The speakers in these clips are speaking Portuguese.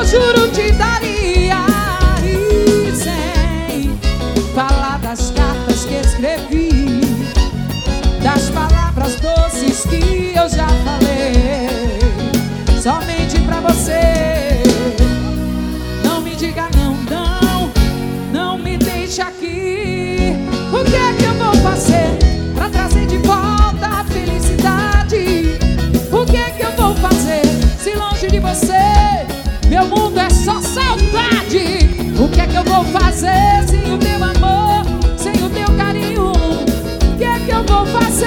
juro te daria. E sem falar das cartas que escrevi, das palavras doces que eu já falei, somente pra você. Não me diga não, não, não me deixe aqui. O que é que eu vou fazer pra trazer de volta a felicidade? O que é que eu vou fazer se longe de você meu mundo é só saudade? O que é que eu vou fazer sem o teu amor, sem o teu carinho? O que é que eu vou fazer?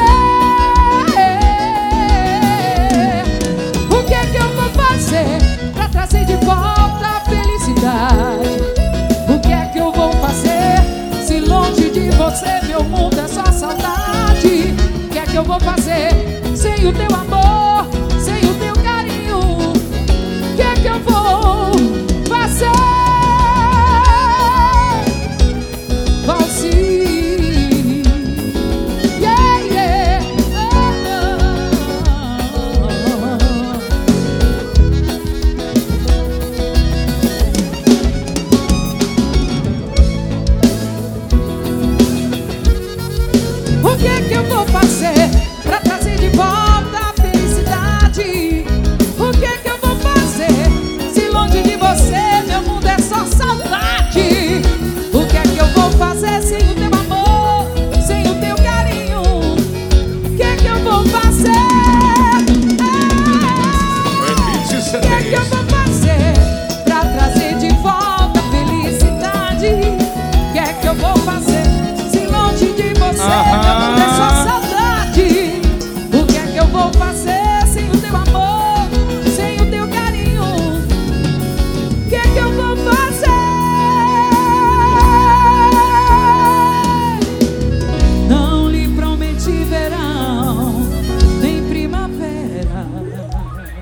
O que é que eu vou fazer pra trazer de volta a felicidade? O que é que eu vou fazer se longe de você meu mundo é só saudade? O que é que eu vou fazer sem o teu amor, sem o teu carinho? O que é que eu vou fazer? Valci, yeah, yeah. O que é que eu vou fazer pra trazer de volta a felicidade? O que é que eu vou fazer se longe de você meu mundo é só saudade? O que é que eu vou fazer sem o teu amor, sem o teu carinho? O que é que eu vou fazer? O que é que eu vou